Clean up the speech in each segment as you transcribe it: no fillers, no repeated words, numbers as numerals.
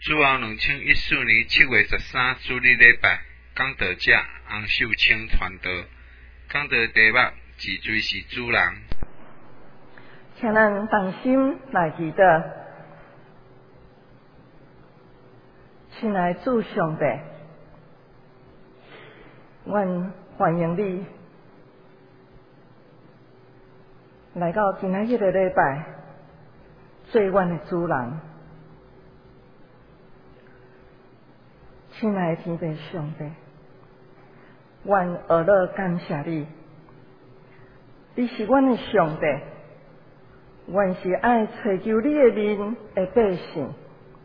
主后2014年7月13日主日礼拜，讲道者洪秀清传道，讲道题目治罪是主人。 请咱同心来祈祷。亲爱主上帝，阮欢迎你来到今仔日的礼拜，做阮的主人。亲爱的天父上帝，阮学乐感谢你，你是阮的上帝，阮是爱找求你的面的百姓。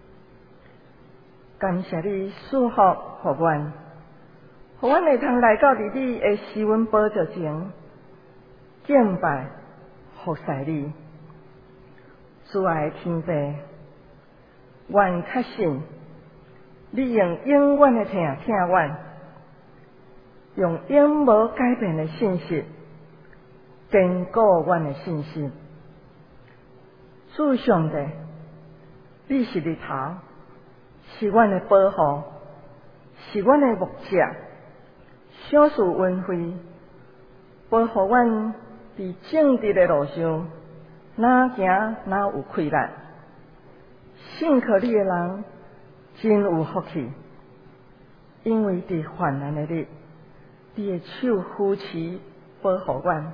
感谢你赐福互阮，互阮会通来到你的施恩宝座前，敬拜服侍你。主爱的天父，阮确信你用永远的听阮，用永无改变的信息坚固阮的信心。主上帝，你是日头，是阮的保护，是阮的牧者，赏赐恩惠，保护阮伫正直的路上，哪行哪有困难。信靠你的人真有福气，因为伫患难的日，你的手扶持保护阮；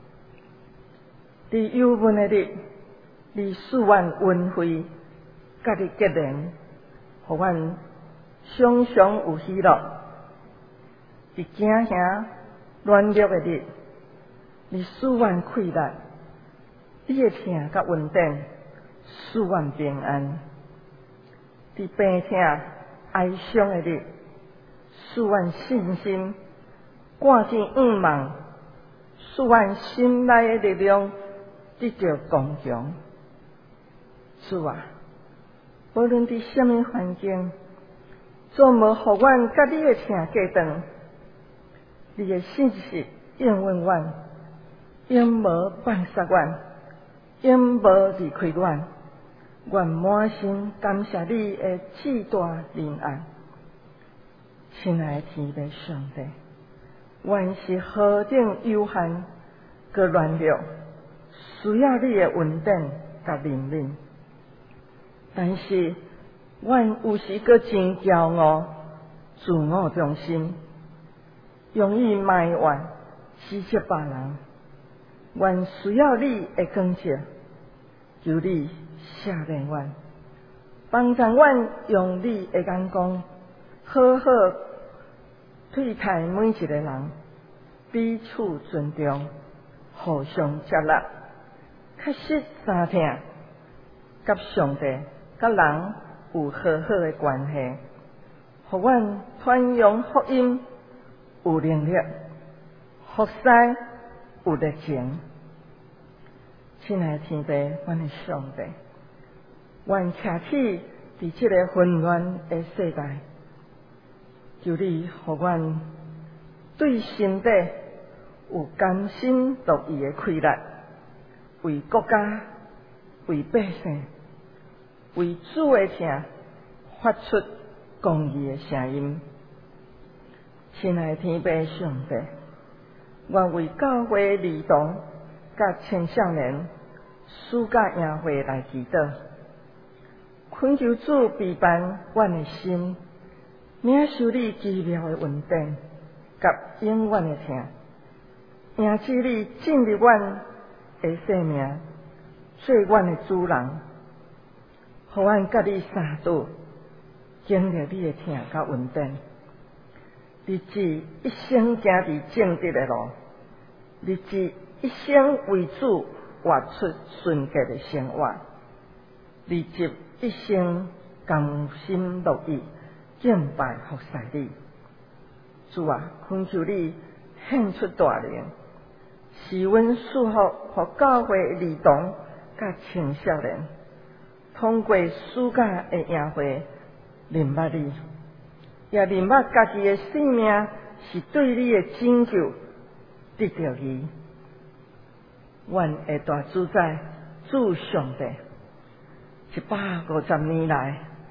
伫忧闷的日，你赐阮恩惠，甲你结连，互阮常常有喜乐；伫惊吓软弱的日，你赐阮快乐；你的疼甲稳定，赐阮平安；伫病痛哀伤的日，赐阮信心，赶进愿望，使阮心内的力量得到刚强。主啊，无论伫什么环境，总无互阮甲你的疼隔断。你的信息应允阮，永无放杀阮，永无离开阮。愿满心感谢你的至大仁爱。亲爱的天父上帝，阮是何等有限个软弱，需要你的稳定甲怜悯。但是阮有时阁真骄傲、自我中心，容易埋怨、指责别人。阮需要你的光照，求你赦免阮，帮助阮用你的眼光，好好对待每一个人，彼此尊重，互相接纳，确实相听，甲上帝、甲人有好好的关系，互阮传扬福音有能力，服侍有热情。亲爱的天父，阮的上帝，阮徛起伫这个混乱的世代，求你互阮对身体有甘心乐意的快乐，为国家、为百姓、为主的疼发出公义的声音。亲爱的天父上帝，愿为教会儿童甲青少年暑假营会来祈祷，恳求主陪伴阮的心，领受你奇妙的稳定，甲永远的疼，迎接你进入阮的生命，做阮的主人，互阮甲你相拄，经历你的疼甲稳定，日子一生行伫正直的路，日子一生为主活出纯洁的生活，日子一生甘心乐意敬拜服侍你。主啊，恳求你献出大能，是阮祝福互教会儿童甲青少年，通过暑假的营会明白你，也明白家己的性命是对你的拯救得到伊。阮的大主宰主上帝，150年来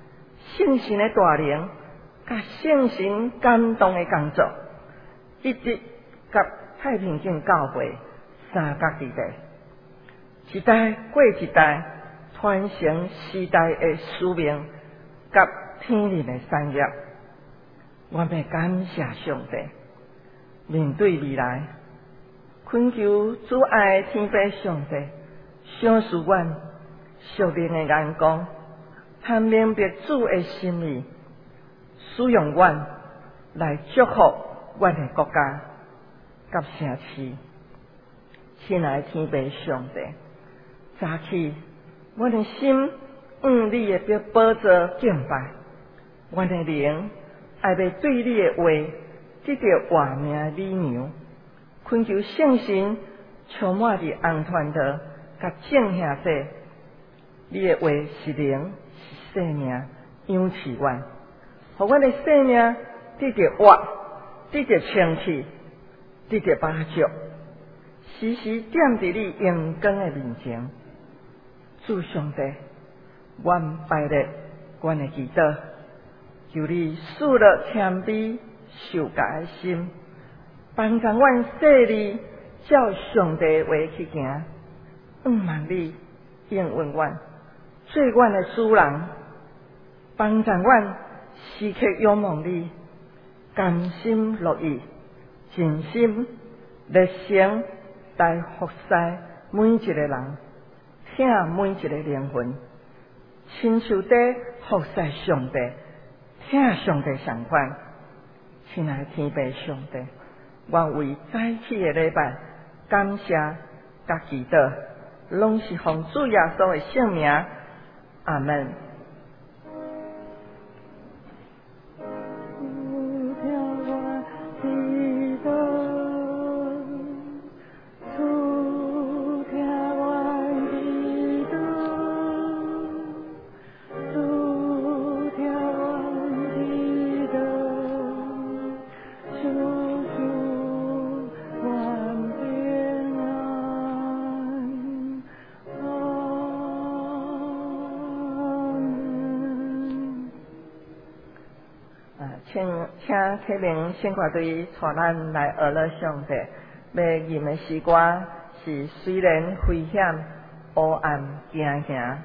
圣神的大能，甲圣神感动的工作，一直甲太平间教会三角地带，一代过一代，传承时代的使命，甲天理的产业。我们感谢上帝，面对未来，恳求主爱的天父上帝，赏赐阮属灵的眼光，通明白主的心意，使用阮来祝福阮的国家甲城市。亲爱的天父上帝，早起阮的心你的宝座敬拜，阮的灵爱要对你的话得到活命的力量，恳求圣神充满伫红团道，甲正下者，你的话是灵是生命，养持阮，互阮的生命得到活，得到清气，得到帮助，时时踮伫你阳光的面前。主上帝，阮拜列阮的祈祷，求你赐了谦卑受教的心，帮助阮细力照上帝的话去行。望你应允阮，做阮的主人，帮助阮时刻仰望你，甘心乐意，尽心热诚来服侍每一个人，听每一个灵魂，亲像在服侍上帝，听上帝相款。亲爱的天父上帝，我为早起的礼拜感谢甲祈祷，拢是奉主耶稣的圣名，阿门。请启明献歌队带咱来学乐上帝，要吟的诗歌是虽然危险，黑暗行行。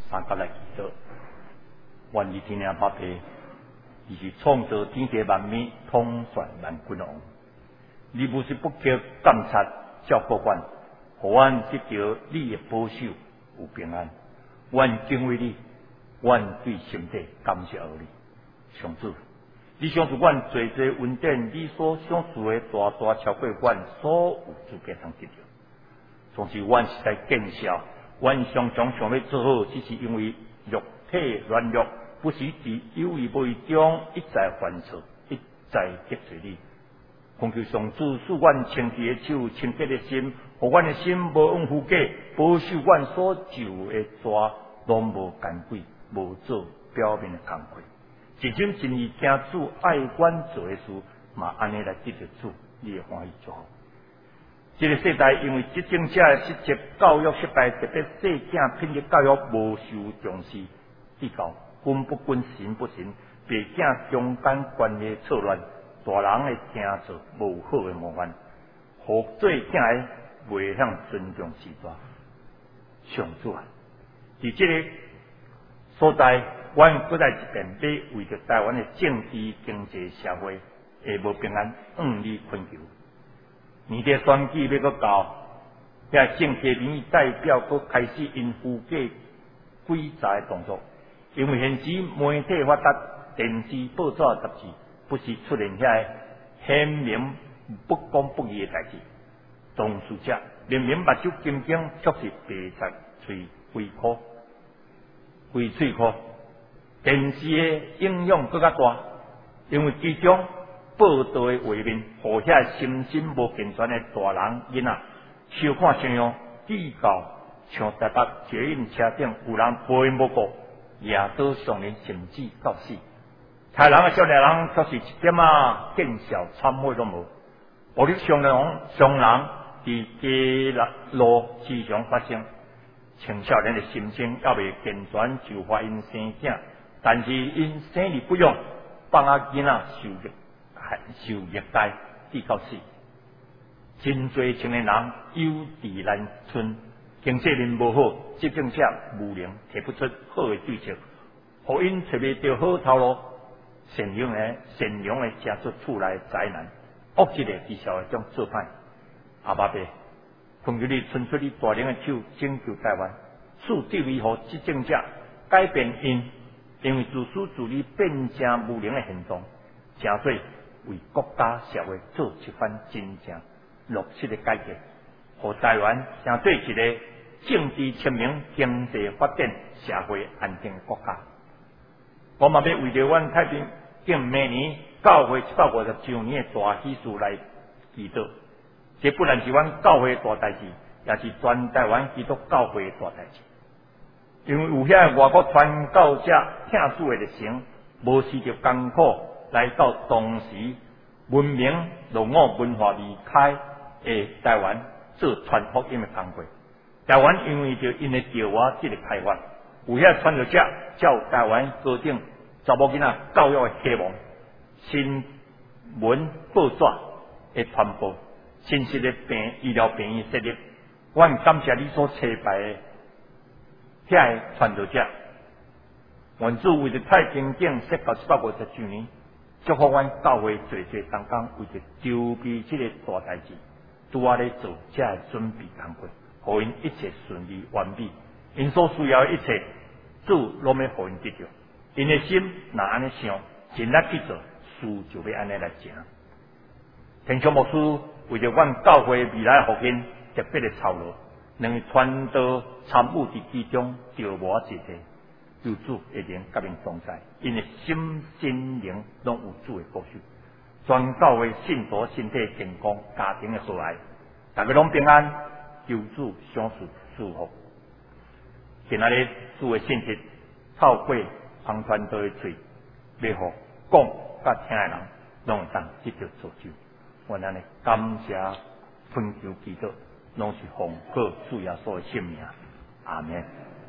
三角来祈祷。愿你天父爸爸，你是创造天地万物、统帅万军王。你无时不缺监察、照顾阮，互阮得到你的保守有平安。阮敬畏你，阮对心底感谢你，上主。你想赐阮最最恩典，你所想赐的大大超过阮所有资格通得到。总是阮是在见笑，阮常常想要做好，只是因为肉体软弱，不时伫有意无意中一再犯错，一再得罪你。恳求上主使阮清洁的手、清洁的心，互阮的心无往腐假，保守阮所受的抓，拢无干鬼，无做表面的工课。一心真意听主爱阮做的事，嘛安尼来得着主你的欢喜祝福。这个世代因为执政者的失职、教育失败，特别细囝品格教育无受重视，以到君不君、神不神，爸囝中间关系错乱，大人的听做无好的模范，互做囝的袂晓尊重时代。上主啊，伫这个所在，阮搁来一遍要为着台湾的政治、经济、社会下无平安，向你恳求。年底选举要搁到，遐政界民意代表搁开始因腐假诡诈的动作，因为现时媒体发达，电视、报纸、杂志不时出现遐显明不公不义的代志。当事者明明目睭金睛，却是白贼嘴龟壳、龟喙壳。电视的影响更加大，因为其中报道的画面，互遐心神无健全的大人囡仔，收看相样，比较像台北捷运车顶有人陪无顾，夜倒上人甚至到死。台人的少年人却是一点见笑参会都无。暴力伤人伫街路时常发生，青少年的心性还未健全，就怀因生囝。但是因生理不用，放仔囡仔受虐待，至到死。真多青年人有志难伸，经济面无好，执政者无能，提不出好的对策，互因找袂到好头路，善良的加出厝内灾难，恶质的至少会将做歹。阿爸爸，恳求你伸出你大能的手，拯救台湾，使地位和执政者改变因为自私自利变成无能的现状，正做为国家社会做一番真正落实的改革，互台湾成做一个政治清明、经济发展、社会安定的国家。我嘛要为着阮太平敬明年教会150周年的大喜事来祈祷。这不但是阮教会的大代志，也是全台湾基督教会的大代志。因为有遐外国传教者听主的热诚，无时着艰苦来到当时文明落伍文化离开的台湾做传福音的工作。台湾因为着因的调话这个开发，有遐传教者照台湾高等查某囡仔教育的希望，新闻报纸的传播，真实的医疗病院设立。阮感谢你所车牌的遐传道者，愿主为着太平境设到150周年，祝福阮教会做同工，为着筹备这个大代志，拄啊咧做这个准备工作，互因一切顺利完美。因所需要的一切，主拢要互因得着。因的心若安尼想，尽力去做，事就要安尼来行。天chúa牧师为着阮教会未来的复兴，特别的操劳。两个传道参与伫其中，着无一个，有主的灵甲因同在，因的心心灵拢有主的保守。全教会信徒身体健康，家庭的和谐，大家拢平安，求主相助祝福。今仔日主的信息透过黄传道的嘴，要互讲甲听的人拢会当得到造就。我安尼感谢恳求祈祷。拢是奉靠主耶稣的圣名，阿门。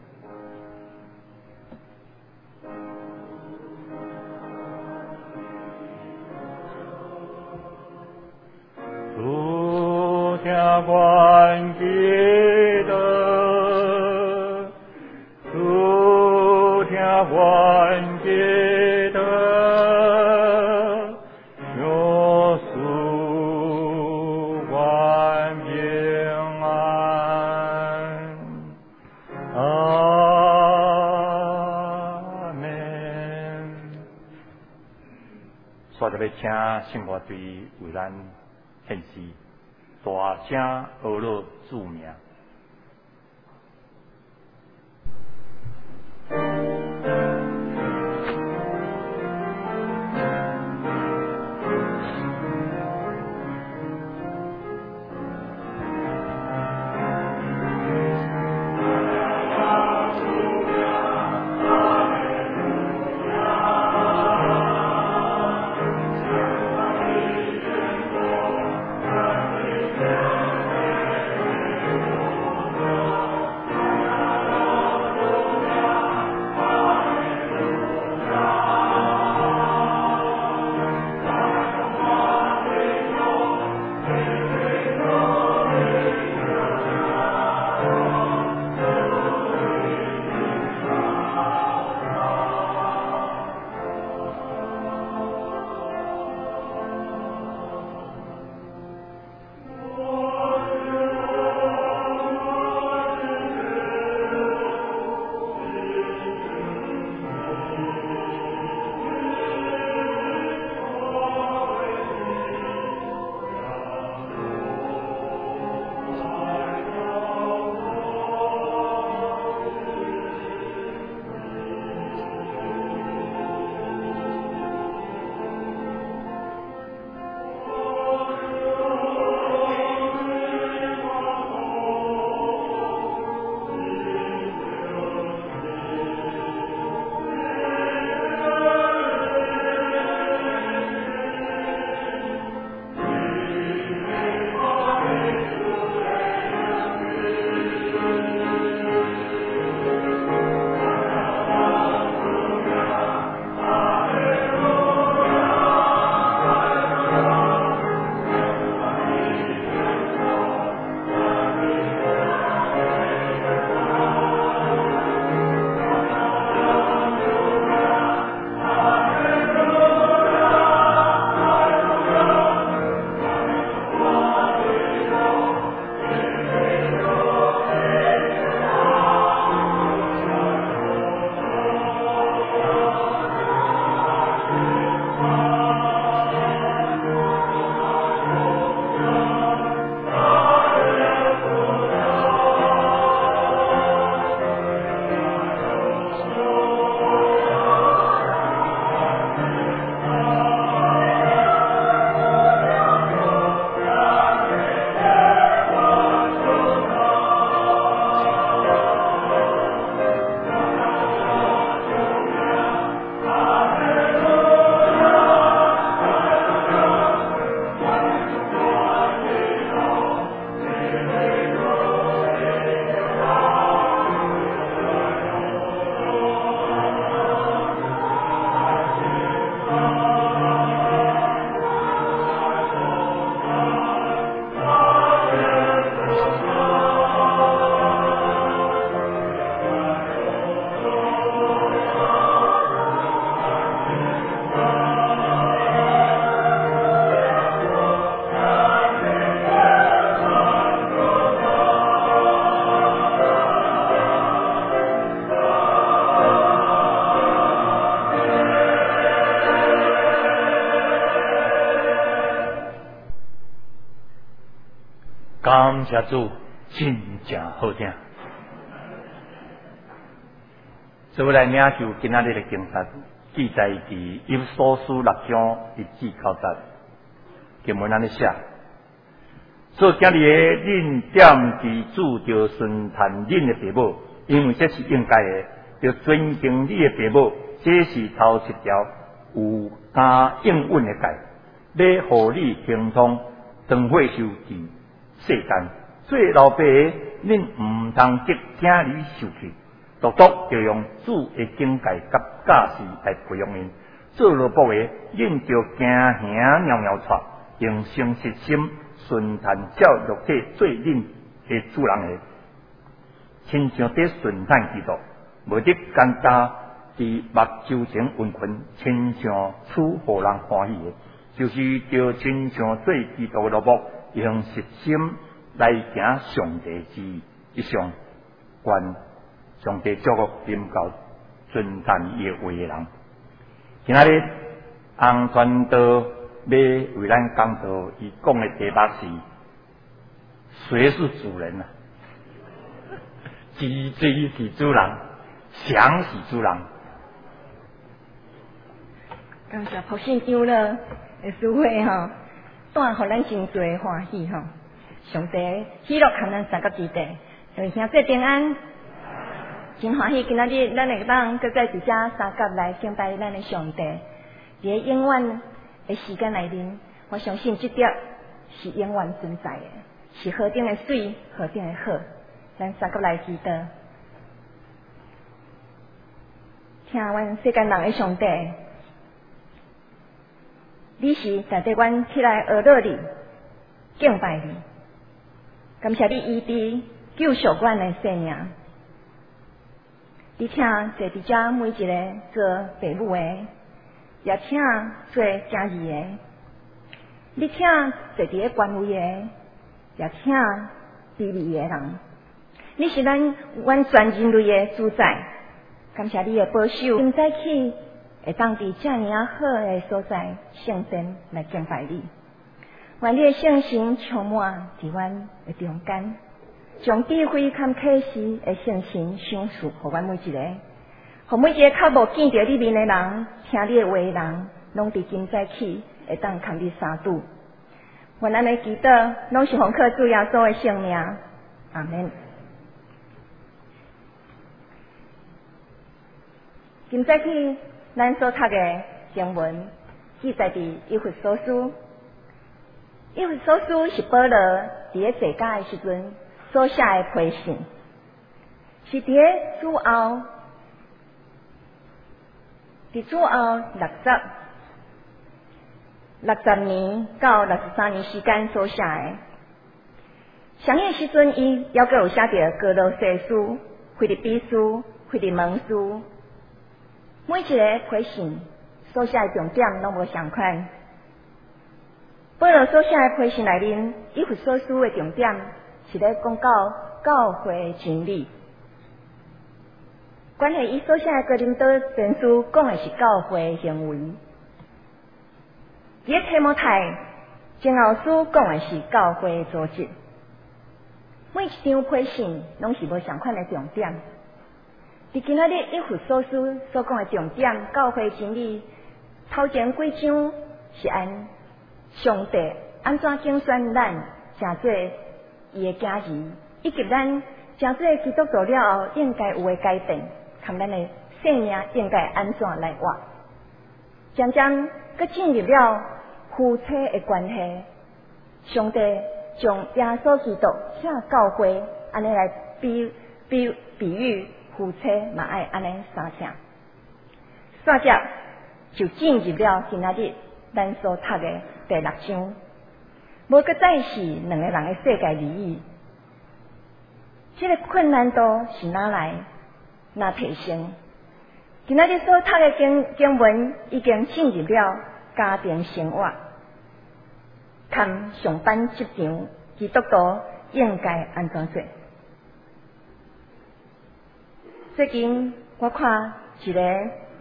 主下观记得主。 还记得，耶稣还平安。阿门。所以就要请圣歌队为咱献诗，大声阿罗祝名。感谢主，真正好听。所以我来领受今仔日的经文，记载伫以弗所书6章1至9节，经文安尼写：所以今日恁点伫主着顺谈恁的父母，因为这是应该的，着尊敬你的父母，这是头一条有加应允的戒，要互你行通当会受伫世间。做老爸的，恁毋通激囝儿受气。独独就用主的境界甲教示来培养因，做老母的，恁就惊兄袅袅带，用诚实心顺谈照肉体做恁的主人的，亲像在顺谈基督，无得干焦伫目睭前运困，亲像处互人欢喜的，就是着亲像做基督的罗幕，用实心来行上帝之意。以上，愿上帝祝福临到尊赞伊的话的人。今仔日洪传道要为咱讲道，伊讲的题目是谁是主人啊？鸡追是主人，翔是主人。 感谢朴信长了的书会吼，带互咱真多欢喜吼。上帝喜乐看咱三个基地，所以兄弟平安，真欢喜。今仔日咱会当搁在一家三角来敬拜咱的上帝。伫永远的时间内面，我相信这点是永远存在的，是河顶的水，河顶的好。咱三角来祈祷，听阮世间人的上帝。你是带着阮起来学乐你，敬拜你，感谢你医治救赎阮的生命。你请坐伫遮每一个做父母的，也请做正义的；你请坐伫个官位的，也请卑微的人。你是阮全人类的主宰，感谢你的保守，今早起会当伫遮尔好的所在圣殿来敬拜你，愿你的圣神充满伫阮的中间，将智慧堪启示的圣神赏赐互阮每一个，互每一个较无见着你面的人，听你的话的人，拢伫今早起会当堪你相拄。愿咱的祈祷拢是奉靠主耶稣的圣名，阿门。今早起咱所读的经文记载伫以弗所书。以弗所书是保罗伫咧坐驾的时阵所写的批信，是伫咧主后60年到63年时间所写的。上一时阵，伊还阁有写着哥罗西书、腓立比书、腓利门书。每一个批信所写的重点拢无相款。保罗所写的批信内面，以弗所书的重点是咧讲到教会的真理。关系伊所写的哥林多前书讲的是教会的行为。伫咧提摩太前后书讲的是教会的组织。每一张批信拢是无相款的重点。伫今仔日以弗所书所讲的重点，教会真理头前几章是按上帝安怎竞选咱成做伊的家儿，以及咱成做基督徒了后应该有的改变，看咱的生命应该安怎来活。渐渐佮进入了夫妻的关系，上帝将耶稣基督写教会安尼来比喻。夫妻嘛爱安尼相称，煞接就进入了今仔日咱所读的第6章，无佮再是两个人的世界利益。这个困难度是哪来哪提升？今仔日所读的经文已经进入了家庭生活，看上班职场基督徒应该安怎做？最近我看一个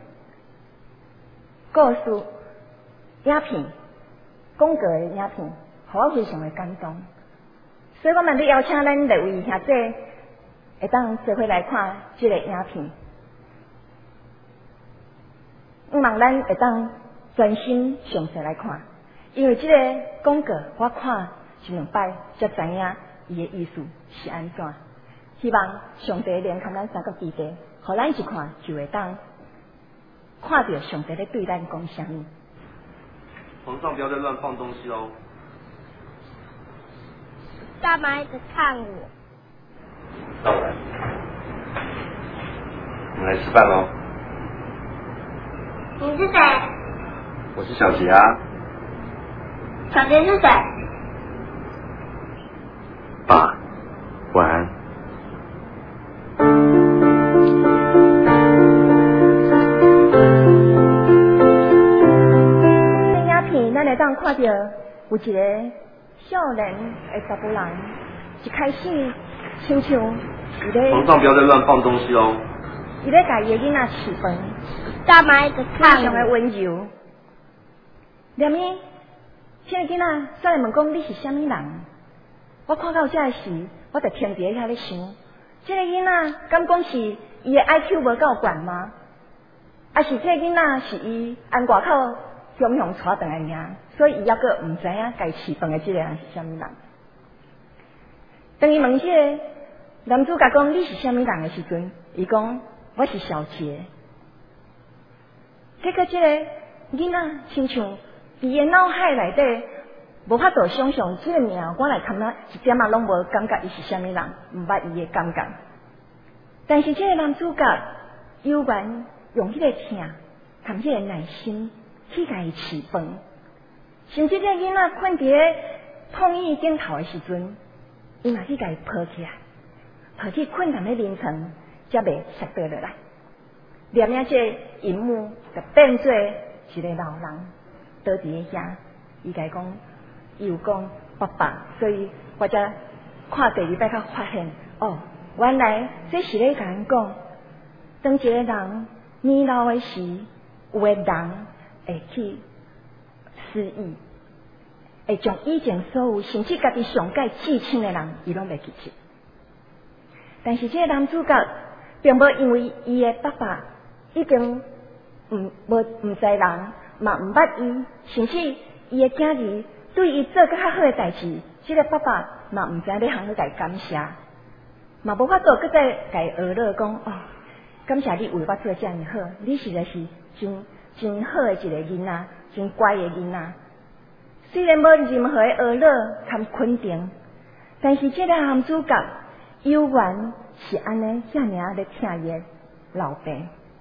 故事影片，广告的影片，互我非常的感动。所以我们要邀请咱各位兄弟会当做伙来看这个影片，希望咱会当专心详细来看，因为这个广告我看一两摆才知影伊的意思是安怎。希望上帝怜看咱三个基地，互咱一看就会当看到上帝咧对咱讲啥物。 皇上不要再乱放东西哦！ 干嘛一直看我？ 那我来，我们来吃饭喽。 你是谁？ 我是小杰啊。 小杰是谁？ 爸，晚安。 看到有一个少年的查甫人，一开始亲像伊咧， 皇上不要再乱放东西哦。 伊咧甲伊的囡仔饲饭， 大麦的非常的温柔。念伊，这个囡仔再来问讲你是啥物人？我看到这时，我就停伫遐咧想，这个囡仔敢讲是伊的 IQ 无够悬吗？还是这个囡仔是伊按外口雄雄带回来尔，所以伊抑个毋知影家饲饭的这个人是啥物人？当伊问这个男主角讲你是啥物人的时阵，伊讲我是小杰。结果这个囡仔亲像伊的脑海内底无法度想象这个名，我来看他一点仔拢无感觉伊是啥物人，毋捌伊的感觉。但是这个男主角悠然用迄个疼，含迄个耐心去甲伊饲饭，甚至这个囡仔困伫咧碰椅顶头的时阵，伊嘛去甲伊抱起来，抱去困淡的凌晨，才袂摔倒落来。念了这荧幕，就变做一个老人倒伫咧遐，伊甲伊讲，伊有讲爸爸，所以我才看第二摆才发现，哦，原来这是咧甲人讲，当一个人年老的时，有的人会去失忆，会将以前所有甚至家己上界至亲的人，伊拢袂记起。但是这个男主角并无因为伊的爸爸已经毋知人，嘛毋捌伊，甚至伊的囝儿对伊做更较好的代志，这个爸爸嘛毋知要向去甲伊感谢，嘛无法度搁再甲伊学乐讲哦，感谢你为我做这样好，你实在是真好的一个囡仔，真乖的囡仔。虽然无任何的学乐含肯定，但是这个男主角悠然是安尼遐尔咧疼伊的老爸。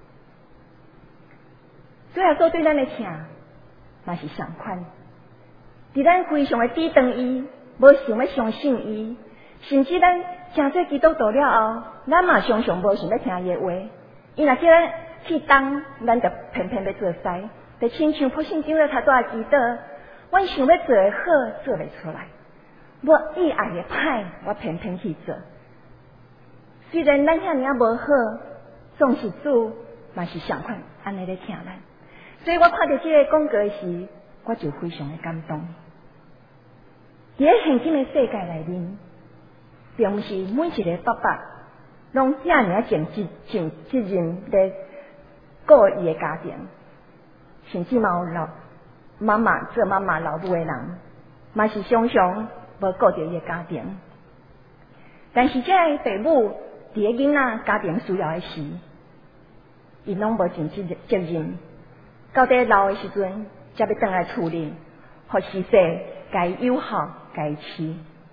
主要说对咱的疼，嘛是相款。伫咱非常的抵挡伊，无想要相信伊，甚至咱真做基督徒了后，咱嘛常常无想要听伊的话。伊若叫咱去当，咱就偏偏要做师，就亲像普信经咧读大祈祷，阮想要做的好做袂出来，我意爱的歹，我偏偏去做。虽然咱遐尔无好，总是主嘛是相款安尼咧疼咱。所以我看到这个广告时，我就非常的感动。伫咧现今的世界内面，并不是每一个爸爸拢遐尔尽责任咧顾伊的家庭，甚至嘛有老妈妈做妈妈老母的人，嘛是常常无顾着伊的家庭。但是这个父母伫咧囡仔家庭需要的时，伊拢无尽责任。到底老的时阵，才要转来处理，互时势该友好该饲。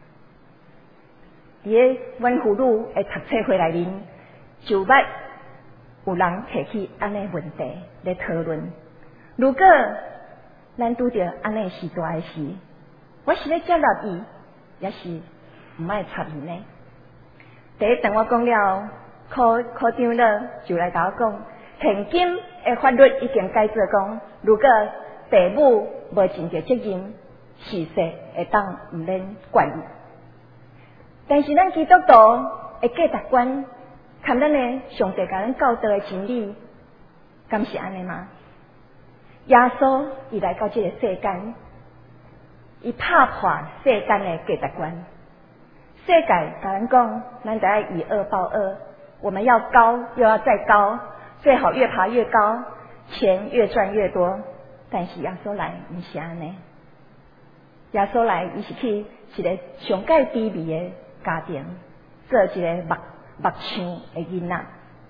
伫咧阮妇女的读册会内面，就捌有人提起安尼问题来讨论。如果咱拄着安尼时代的时，我是咧接纳伊，也是毋爱插伊呢？第一，等我讲了，科长了就来甲我讲，现今的法律已经改做讲，如果父母无尽着责任，事实会当毋免管伊。但是咱基督徒的价值观，看咱的上帝甲咱教导的真理，敢是安尼吗？耶稣伊来到这个世间，伊打破世间的价值观。世界甲咱讲，咱得要以恶报恶，我们要高又要再高，最好越爬越高，钱越赚越多。但是耶稣来毋是安尼，耶稣来伊是去一个上界低微的家庭，做一个目炝的囡仔。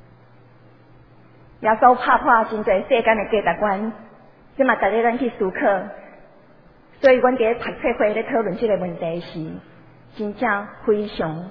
耶稣打破真侪世间的价值观，即嘛带领咱去思考。所以，阮伫咧读册会咧讨论这个问题时，真正非常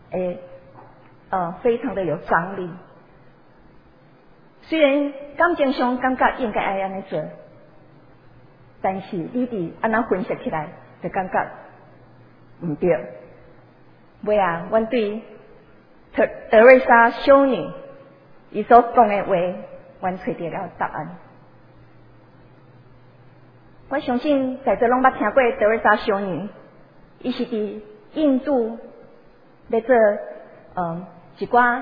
非常的有张力。虽然感情上感觉应该爱安尼做，但是你伫安那分析起来，就感觉毋对。尾啊，阮对德瑞莎修女伊所讲的话，阮找到了答案。 我相信在座拢捌听过德瑞莎修女，伊是伫印度咧做一寡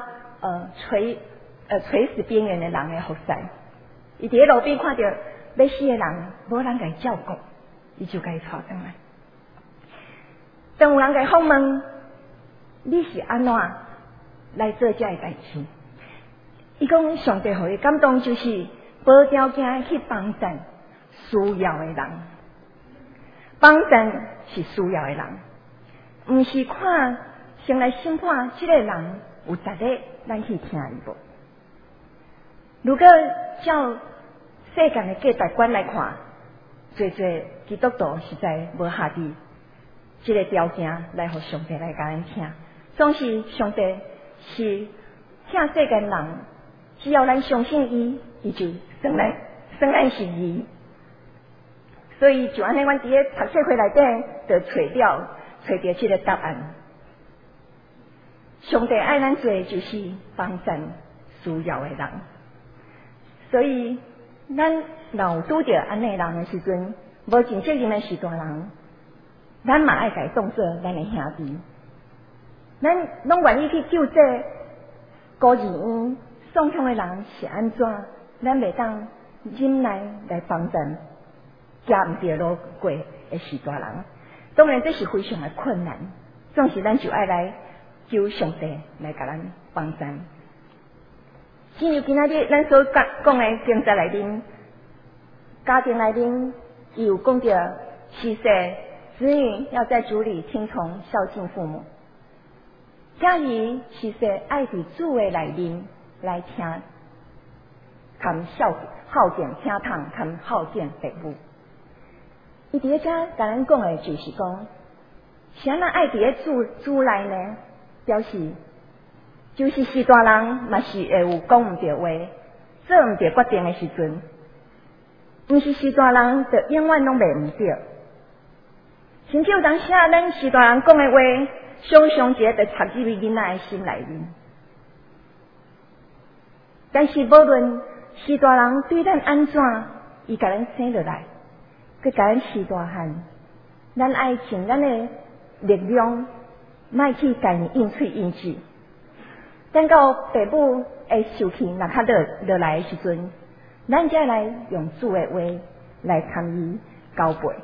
垂死边缘的人的服侍。伊伫咧路边看到要死的人，无人甲伊照顾，伊就甲伊带转来。当有人甲伊访问，你是安怎来做这个代志？伊讲上帝互伊感动，就是无条件去帮助需要的人，帮助是需要的人，毋是看先来审判这个人有值得咱去听伊无。如果照世间的价值观来看，侪基督徒实在无下伫这个条件来互上帝来甲咱听，总是上帝是听世间人，只要咱相信伊，伊就算咱是义。所以就安尼，阮伫咧读册会内底就找到这个答案。上帝爱咱做就是帮助需要的人，所以咱若有拄着安尼人的时阵，无尽责任的是大人，咱嘛爱家当做咱的兄弟，咱拢愿意去救这孤儿院送向的人是安怎，咱袂当忍耐来帮助行毋对路过的是大人。当然这是非常的困难，总是咱就爱来求上帝来甲咱帮助。正如今仔日咱所讲的经节内面，家庭内面也有讲到是说子女要在主里听从孝敬父母，家己是说爱伫主的内面来听，含孝敬听堂，含孝敬父母。伊伫咧遮甲咱讲的就是讲，是安怎爱伫咧主内呢？表示就是大人嘛是会有讲毋对话，做毋对决定的时阵，毋是大人就永远拢袂毋对。甚至有当时咱大人讲的话，常常一个就插入囡仔的心内面。但是无论大人对咱安怎，伊甲咱生落来，佮甲咱饲大汉，咱爱尽咱的力量，莫去甲伊应喙应舌。等到父母会受气，若较落来的时阵，咱才来用主的话来参与交陪。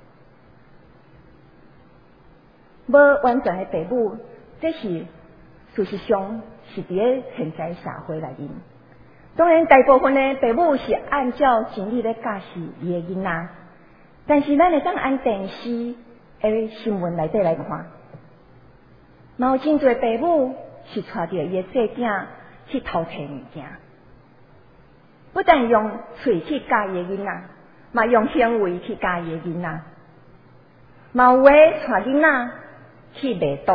无完全的父母，这是事实上是伫咧现在社会内面。当然，大部分的父母是按照情理咧教示伊的囡仔，但是咱会当按电视的新闻内底来看，嘛有真侪父母是带着伊的细囝去偷摕物件，不但用嘴去教伊的囡仔，嘛用行为去教伊的囡仔，嘛有诶带囡仔去卖毒。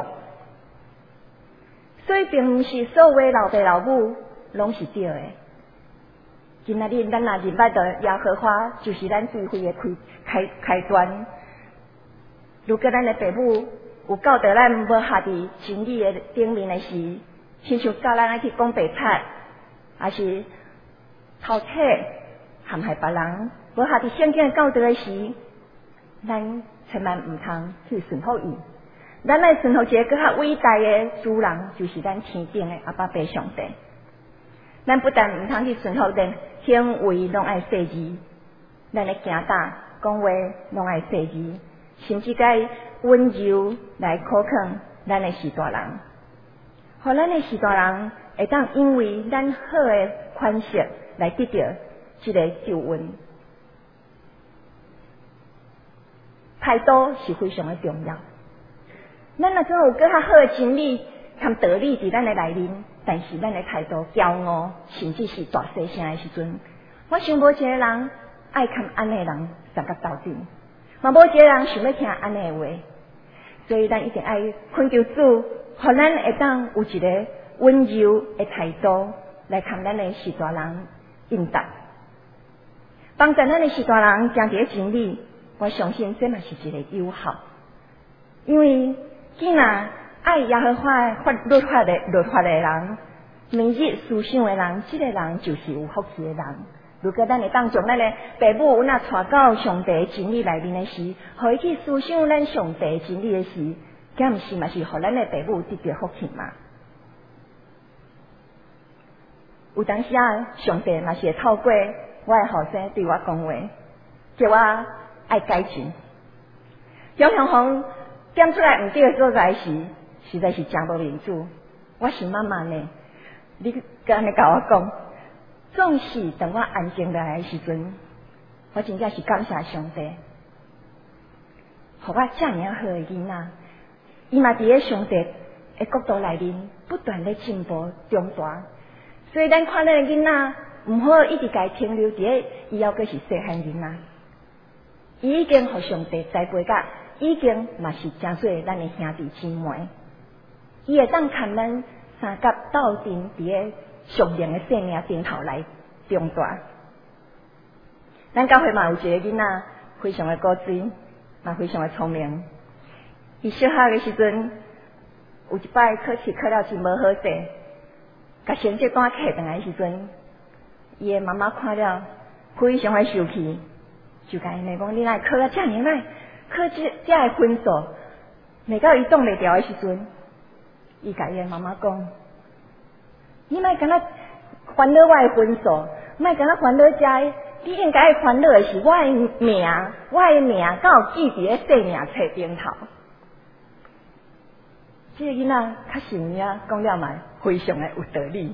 所以并毋是所有的老爸老母拢是对的。今仔日咱若认捌到耶和华就是咱智慧的开端。如果咱的父母有教导咱无下伫真理的顶面的时，亲像教咱爱去讲白贼，还是偷窃、陷害别人，无下伫圣经的教导的时，咱千万毋通去顺服伊。咱来顺服一个更较伟大的主人，就是咱天顶的阿爸爸上帝。咱不但毋通去顺服，连行为拢爱细字，咱的行大讲话拢爱细字，甚至该温柔来苛刻咱的士大人，互咱的士大人会当因为咱好的款式来得到这个救恩。态度是非常的重要。咱若总有更较好的真理含道理伫咱的内面，但是咱的态度骄傲，甚至是大细声的时阵，我想无一个人爱看安尼的人相甲斗阵，嘛无一个人想要听安尼的话。所以咱一定爱恳求主，互咱会当有一个温柔的态度来看咱的士大人应答，帮助咱的士大人行伫真理。我相信这嘛是一个友好，因为既然爱耶和华律法的人，明日思想的人，这个人就是有福气的人， 如果咱会当将咱的父母那带到上帝真理内面的时，互伊去思想咱上帝真理的时，敢毋是嘛是互咱的父母得到福气嘛？有当时啊，上帝嘛是会透过我的后生对我讲话，叫我爱改进。常常讲点出来毋对的所在时，实在是真无面子。我是妈妈呢，你敢安尼甲我讲，总是等我安静落来的时阵，我真正是感谢上帝，互我遮尔好的囡仔，伊嘛伫咧上帝的国度内面不断咧进步长大。所以咱看咱的囡仔，毋好一直甲伊停留伫咧以后阁是细汉囡仔，伊已经互上帝栽培甲，已经嘛是真做咱的兄弟姊妹。伊会当看咱三甲斗阵伫咧上灵的生命顶头来长大。咱教会嘛有一个囡仔，非常的古锥，嘛非常的聪明。伊小学的时阵，有一摆考试考了真无好势。甲成绩单摕回来时阵，伊的妈妈看了非常的生气，就甲伊问讲：你哪考了遮尔歹，考遮的分数，袂到伊挡袂牢的时阵，伊甲伊的妈妈讲：你莫敢若烦恼我的分数，莫敢若烦恼遮，你应该烦恼的是我的名，我的名敢有记伫咧生命册顶头。这个囡仔较是有影讲了嘛，非常的有道理，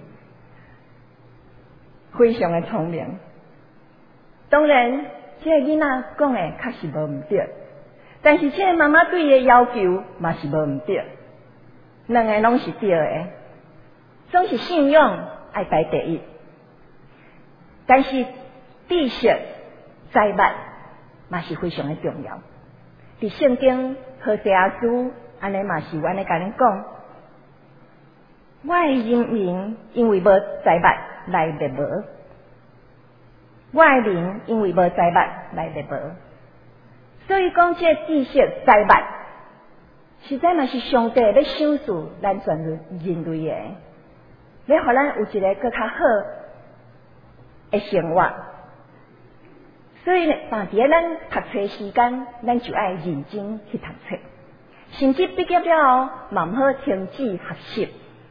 非常的聪明。当然，这个囡仔讲的确实无毋对，但是这个妈妈对伊的要求嘛是无毋对，两个拢是对的。总是信仰爱排第一，但是知识、财物嘛是非常的重要。伫圣经何西阿书安尼嘛是有安尼甲恁讲，我的人民因为无财物来灭亡，我的人因为无财物来灭亡。所以讲这知识、财物，实在嘛是上帝要赏赐咱全人类的，要互咱有一个更较好的生活。所以呢，但伫咱读册时间，咱就爱认真去读册。甚至毕业了后，嘛毋好停止学习。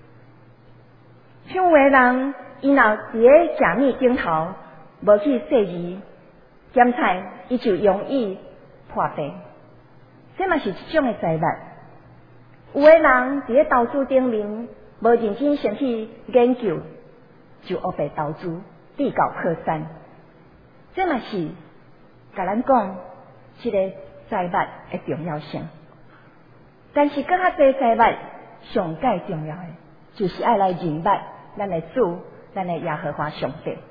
像有的人，伊若伫咧食面顶头无去细字检菜，伊就容易破病。这嘛是一种的财物。有的人伫咧投资顶面无认真先去研究，就黑白投资，地高靠山。这嘛是甲咱讲这个财物的重要性。但是更较多财物上介重要的，就是爱来认捌咱的主，咱的耶和华上帝。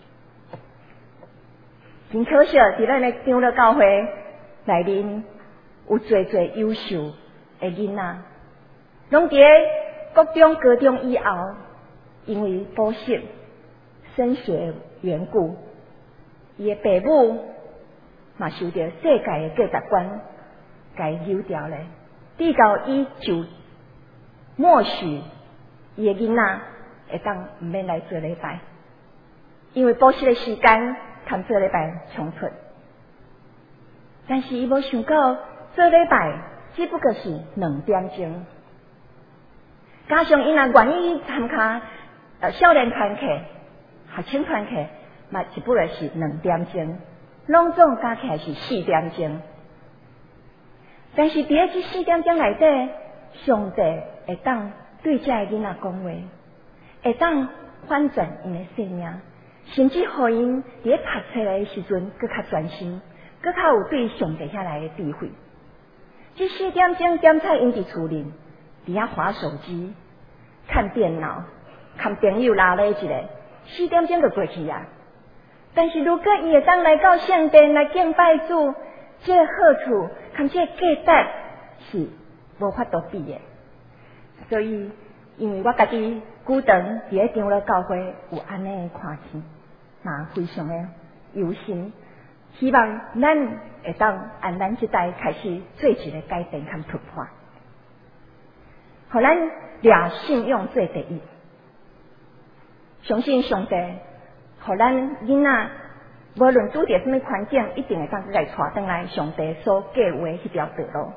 真可惜，伫咱的长老教会内面有侪优秀的囡仔，拢伫咧国中、高中以后，因为补习、升学缘故，伊的父母嘛受到世界的价值观甲伊扭掉咧。地到伊就默许伊的囡仔会当毋免来做礼拜，因为补习的时间通做礼拜冲突。但是伊无想到做礼拜只不过是2点钟，加上伊若愿意参加少年团课、学青团课，嘛只不过是2点钟，拢总加起来是4点钟。但是伫咧这4点钟内底，上帝会当对这个囡仔讲话，会当反转因的生命，甚至互因伫咧读册的时阵更较专心，更较有对上帝遐来的智慧。这4点钟点菜因伫厝里，伫遐滑手机、看电脑、看朋友拉咧一个，4点钟就过去啊。但是如果伊会当来到圣殿来敬拜主，这个好处，含这个价值是无法度比的。所以，因为我家己久长伫咧长老教会有安尼的看见，嘛非常的忧心。希望咱会当按咱这代开始做一个改变和突破，互咱掠信用做第一，相信上帝， 互咱囡仔无论拄着什么环境，一定会当去来带转来上帝所计划迄条道路。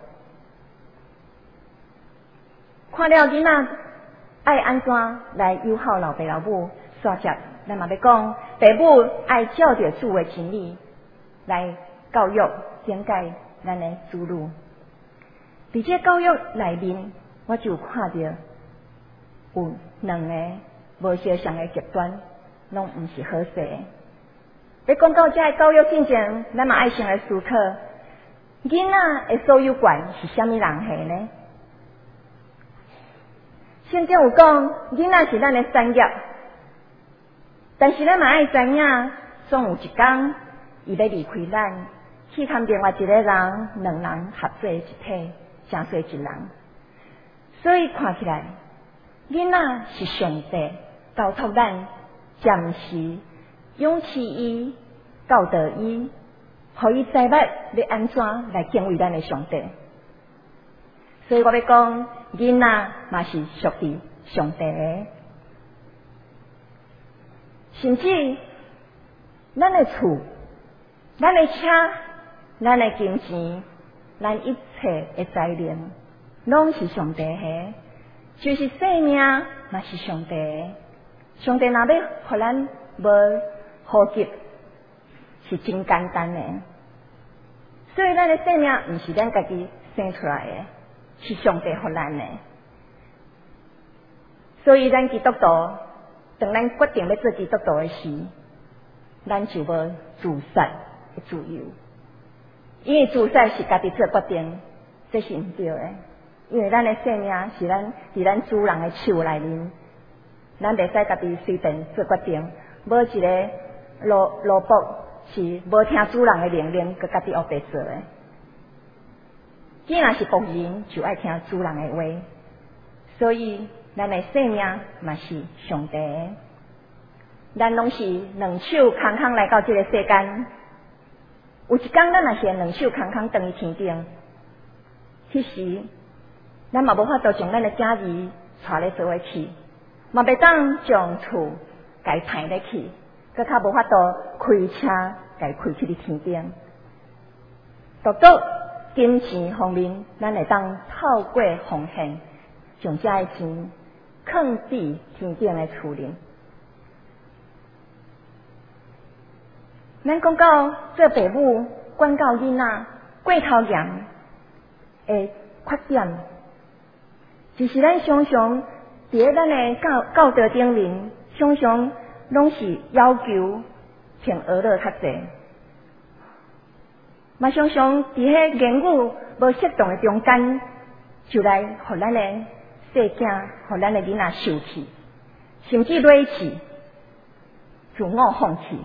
看了囡仔爱安怎来友好老爸老母，煞接咱嘛要讲，父母爱照着主的真理来教育整改咱的子女。伫这教育内面，我就看到有两个无相像的极端，拢毋是好势的。要讲到这教育进前，咱嘛爱先来思考，囡仔的所有权是虾米人下呢？圣经有讲，囡仔是咱的产业，但是咱嘛爱知影，总有一天，伊要离开咱，去参另外一个人，两人合做一体，成做一人。所以看起来，囡仔是上帝交托咱，暂时勇气伊、教导伊，互伊知捌要安怎来敬畏咱的上帝。所以我要讲，囡仔嘛是属于上帝的，甚至咱的厝、咱的车、咱的金钱、咱一切的财源，拢是上帝的。就是生命嘛是上帝的。上帝若要互咱无好吉，是真简单的。所以咱的生命毋是咱家己生出来的。是上帝予咱的，所以咱基督徒，当咱决定要做基督徒的时，咱就无自杀的自由，因为自杀是家己做决定，这是毋对的。因为咱的生命是咱伫咱主人的手内面，咱袂使家己随便做决定，无一个萝卜是无听主人的命令，佮家己黑白做的。既然是仆人，就爱听主人的话，所以咱的生命嘛是上帝的。咱拢是两手空空来到这个世间，有一天咱若是两手空空登去天顶，迄时咱嘛无法度将咱的家己带咧做伙去，嘛袂当将厝家抬咧去，佮较无法度开车家开去伫天顶，独独金钱方面，咱会当透过奉献，将这个钱放伫天顶的厝里。咱讲到做父母管教囡仔过头严的缺点，就是咱常常伫咱的教导顶面，常常拢是要求听学乐较济。嘛常常伫迄言语无适当的中间，就来互咱的细囝、互咱的囡仔受气，甚至戾气、自我放弃。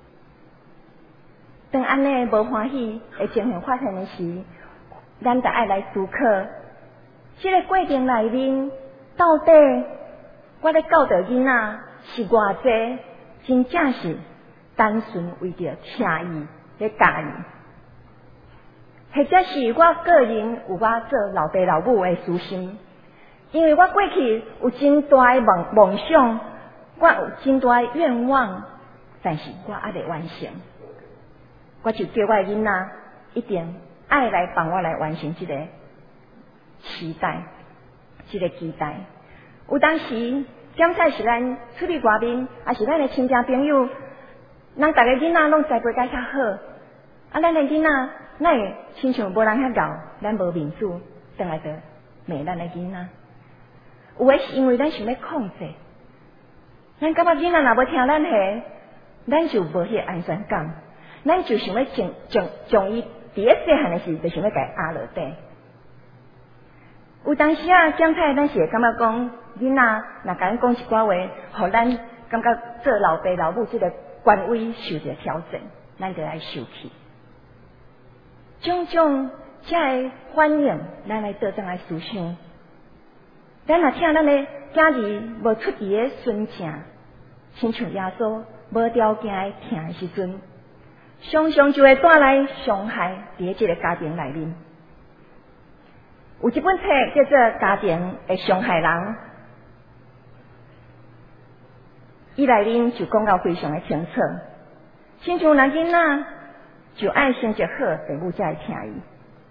当安尼无欢喜的情形发生的时，咱就爱来思考，这个过程内面，到底我咧教导囡仔是偌济，真正是单纯为着听伊咧教伊。或者是我个人有我做老爸老母的私心，因为我过去有真大的梦想，我有真大的愿望，但是我还未完成，我就叫我的囡仔一定爱来帮我来完成这个期待，这个期待。有当时检菜是咱出去外面，也是咱的亲戚朋友，咱大家囡仔拢栽培甲较好，咱的囡仔。那会亲像无人遐教，咱无面子，等来就骂咱的囡仔。有诶是因为咱想要控制，咱感觉囡仔若要听咱话，咱就无迄个安全感，咱就想要将伊伫咧细汉诶时，就想要甲伊压落底。有当时啊，讲起来咱是会感觉讲，囡仔若甲咱讲一寡话，互咱感觉做老爸老母这个权威受着挑战，咱就来受气。种种这个反应，咱来做怎来思想？咱若听咱的家己无出奇的顺正，亲像耶稣无条件的听的时阵，常常就会带来伤害伫这个家庭内面。有一本册叫做《家庭的伤害人》， 伊内面就讲到非常的清楚，亲像人囡仔就爱成绩好，父母才会听伊。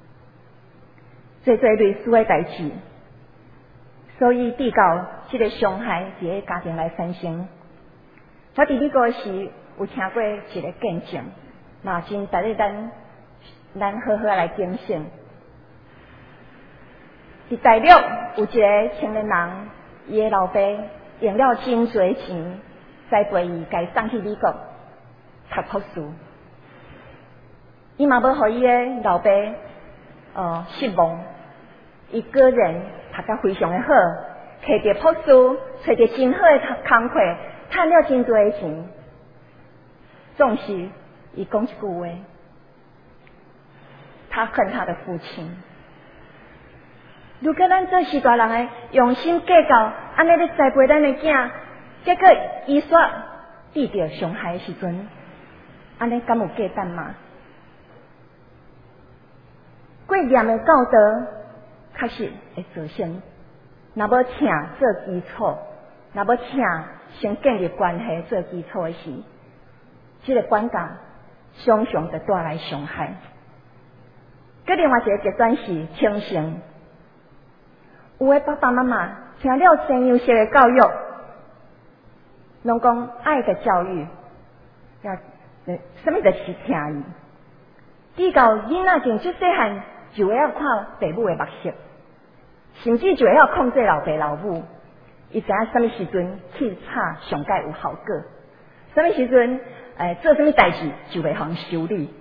做类似的代志，所以递到这个伤害伫个家庭来产生。我伫美国时有听过一个见证，嘛真值得咱好好来警醒。伫大陆有一个青年人，伊的老爸用了真侪钱栽培伊，甲伊送去美国读博士。伊嘛要互伊的老爸失望，伊个人读甲非常的好，摕着博士，找着真好的工课，赚了真多的钱。总是伊讲一句话，他恨他的父亲。如果咱做时大人的用心计较，安尼咧栽培咱的囝，结果伊煞遇到伤害的时阵，安尼敢有价值吗？过严的教导确实会造成，若要请做基础，若要请先建立关系做基础的时，这个管教常常就带来伤害。佮另外一个极端是轻生，有的爸爸妈妈听了西洋式的教育，拢讲爱的教育，什么就是听伊。至到囡仔从出细汉就会晓看父母的目色，甚至就会晓控制老爸老母。伊知影什么时阵去吵上界有效果，什么时阵做什么代志就会互修理。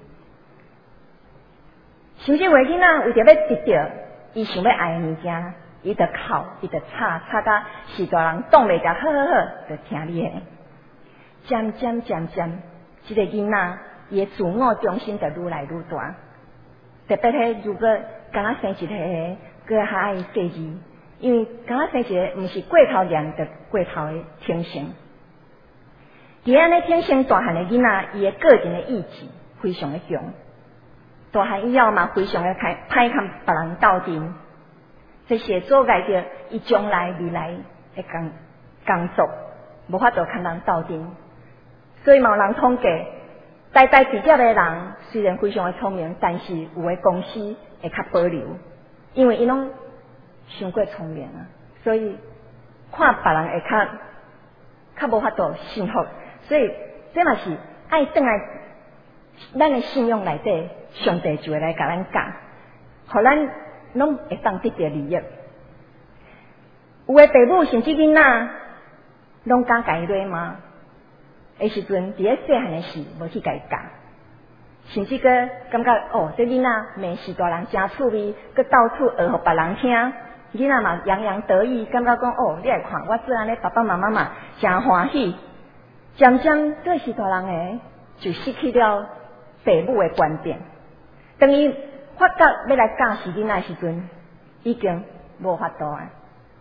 甚至有的囡仔为着要得到伊想要爱的物件，伊就哭，伊就吵甲是大人挡袂住，好，就听你的。渐渐，这个囡仔伊的自我中心就愈来愈大。特别是如果刚刚生一个，佮还爱第二，因为刚刚生一个毋是过头严，就过头的天性。伫安尼天性大汉的囡仔，伊的个人的意志非常的强。大汉以后嘛，非常的歹看别人斗阵，这些阻碍着伊将来未来的工作，无法度看人斗阵。所以嘛，有人统计，呆直接的人虽然非常的聪明，但是有的公司会较保留，因为伊拢伤过聪明啊，所以看别人会较无法度信服。所以这嘛是爱转来咱的信用内底，上帝就会来甲咱教，互咱拢会当得到利益。有的父母甚至囡仔拢敢甲伊骂骂的时阵，伫咧细汉的时无去甲伊教，甚至个感觉这囡仔骂是大人真趣味，佮到处学互别人听，囡仔嘛洋洋得意，感觉讲你来看我做安尼，爸爸妈妈嘛真欢喜。渐渐做是大人的就失去了父母的观点，等于发觉要来教示囡仔的时阵，已经无法度啊。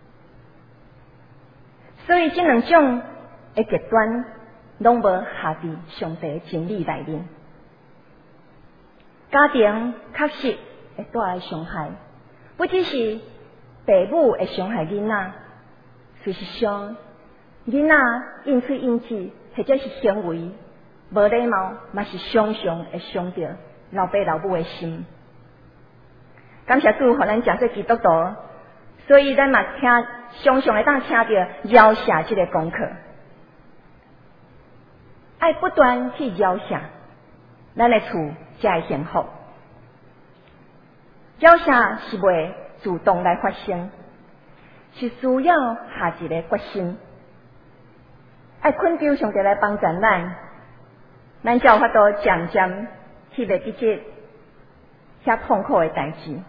所以这两种的极端，拢无下伫上帝的真理内面。家庭确实会带来伤害，不只是父母会伤害囡仔，事实上囡仔应喙应舌，或者是行为无礼貌，嘛是常常会伤到老爸老母的心。感谢主，互咱真做基督徒，所以咱嘛常常会当听到饶赦这个功课，爱不断去饶赦，咱的厝才会幸福。饶赦是袂自动来发生，是需要下一个决心，爱恳求上帝来帮助咱才有法度渐渐去袂记这遐痛苦的代志。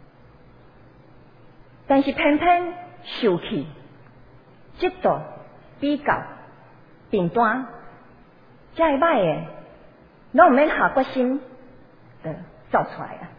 但是偏偏受气、嫉妒、比较、评断，这会歹的，拢毋免下决心就走出来啊。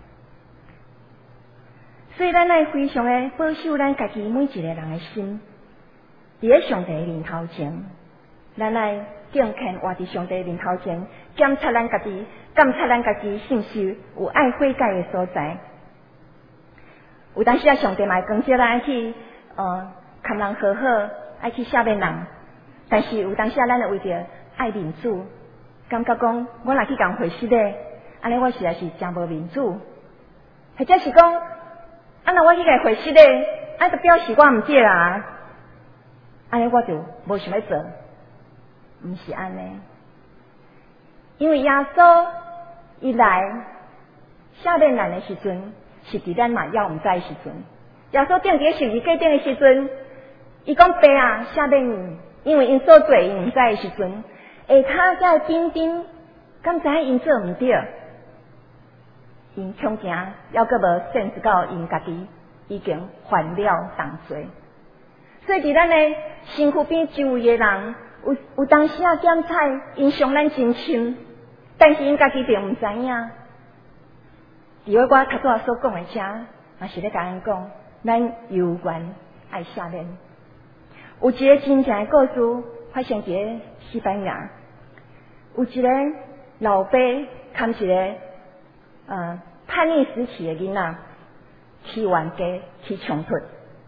所以咱爱非常的保守咱家己每一个人的心，伫咧上帝的面头前，咱爱敬虔活伫上帝的面头前，检测咱家己，检测咱家己是毋是有爱悔改的所在。有当时啊，上帝嘛会讲叫咱爱去，看人好好，爱去赦免人， 但是有当时咱会为着爱民主，感觉讲我若去共回失咧，安尼我实在是真无民主。或者是讲，若我去甲回失咧，就表示我毋对啦，安尼我就无想要做，毋是安尼。因为耶稣伊来赦免咱的时阵，是伫咱嘛要毋知的时阵。耶稣钉伫十字架顶的时阵，伊讲爸啊，赦免伊，因为因所做因毋知的时阵，下骹才钉钉，敢知影因做毋对，因恐惊，还阁无限制到因家己已经犯了重罪。所以伫咱的身躯边周围的人，有当时啊检采因伤咱真深，但是因家己并毋知影。伫我头拄仔所讲的遮，也是咧甲咱讲，咱有缘爱赦免。有一个真正的故事发生伫西班牙，有一个老爸牵一个叛逆时期的囡仔去冤家去冲突，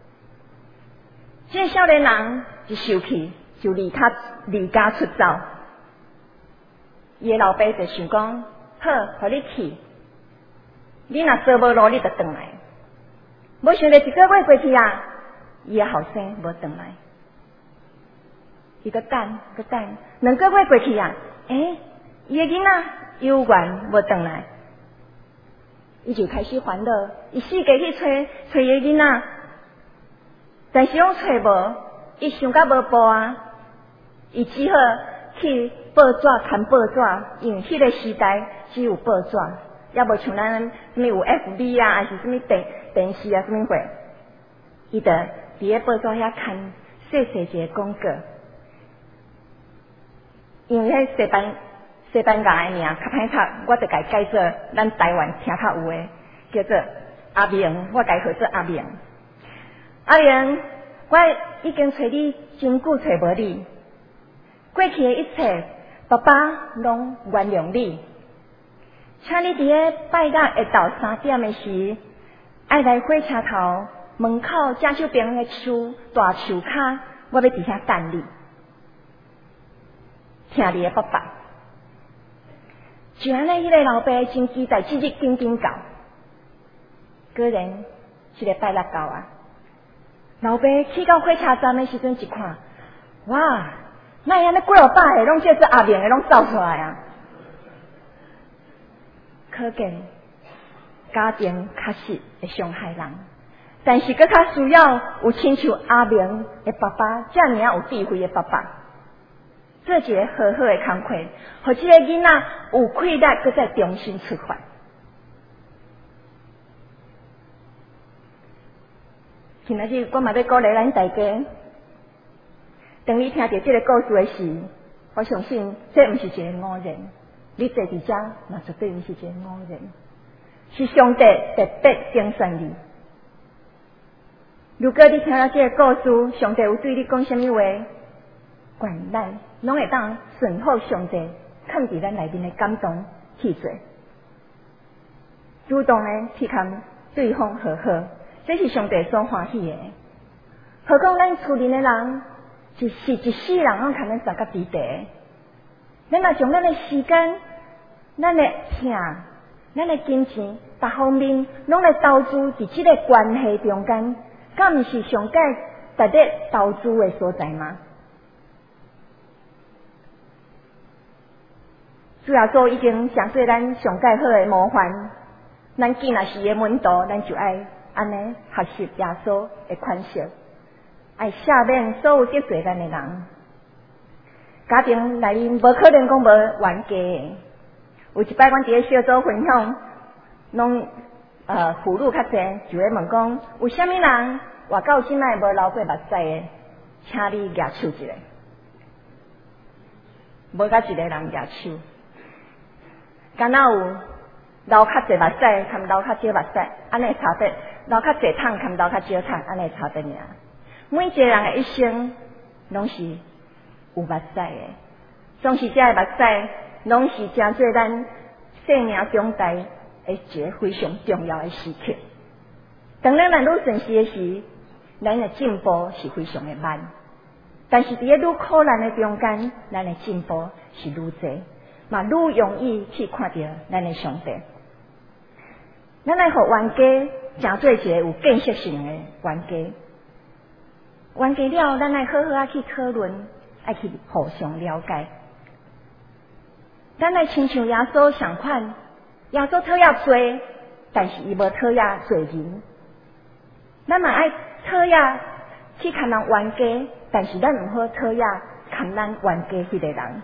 这个少年人一受气就离家出走。伊的老爸就想讲，好，互你去，你若做无路，你就转来。没想到一个月过去啊，伊的后生无转来。伊个等，2个月过去啊，伊的囡仔有缘无转来，伊就开始烦恼，伊四界去找伊的囡仔，但是拢找无，伊想甲无报啊，伊只好去报纸看报纸，因为迄个时代只有报纸，也无像咱什么有 FB 啊，还是什么电视啊，什么货，伊就伫咧报纸遐看细一个广告。因为迄西班牙的名较歹读，我就甲伊改做咱台湾听较有诶，叫做阿明，我甲伊号做阿明。阿明，我已经找你真久找无你，过去的一切，爸爸拢原谅你。请你伫咧拜日下昼3点的时，爱来火车头门口正手边的树大树骹，我要伫遐等你。听你的爸爸，就安尼，迄个老爸真期待即日紧到。果然，这个拜六到啊，老爸去到火车站的时阵一看，哇，那安尼几落百个拢叫做阿明的拢走出来啊！可见家庭确实会伤害人，但是佫较需要有亲像阿明的爸爸这样有智慧的爸爸。做一个好好的工课，互这个囡仔有气力，佮再重新出发。今仔日我嘛要鼓励咱大家，当你听到这个故事的时，我相信这毋是一个偶然，你坐伫遮嘛绝对毋是一个偶然，是上帝特别拣选你。如果你听到这个故事，上帝有对你讲什么话？愿咱拢会当顺服上帝，藏伫咱内面的感动去做，主动的去跟对方和好，这是上帝所欢喜的。何况咱厝里的人是一世人拢看咱三甲地地，咱若将咱的时间、咱的听、咱的金钱，各方面拢来投资伫这个关系中间，敢毋是上帝值得投资的所在吗？主要做已经上对咱上介好的模范，咱既若是伊的门徒，咱就爱安尼学习耶稣的款式，爱赦免所有得罪咱的人。家庭内面无可能讲无冤家的，有一摆阮伫咧小组分享，拢妇女较济，就咧问讲，有啥物人活到现在无流过目屎的，请你举手一下。无甲一个人举手。敢若有流较侪目屎，含流较少目屎，安尼差别；流较侪桶，含流较少桶，安尼差别尔。每一个人的一生拢是有目屎的，总是这个目屎，拢是真做咱生命中代的一个非常重要的时刻。当咱愈顺时的时，咱的进步是非常的慢； 但是伫咧愈苦难的中间，咱的进步是愈侪，嘛愈容易去看到咱的上帝。咱来互冤家成做一个有建设性的冤家。冤家了，咱来好好啊去讨论，爱去互相了解。咱来亲像耶稣相款，耶稣讨厌罪，但是伊无讨厌罪人。咱嘛爱讨厌去看人冤家，但是咱毋好讨厌看咱冤家迄个人。